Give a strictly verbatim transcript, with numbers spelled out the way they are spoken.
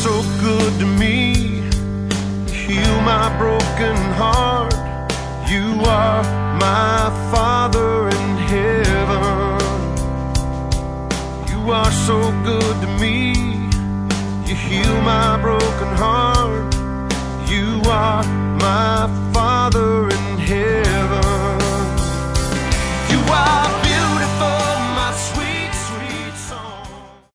so good to me. You heal my broken heart. You are my Father in heaven. You are so good to me. You heal my broken heart. You are my Father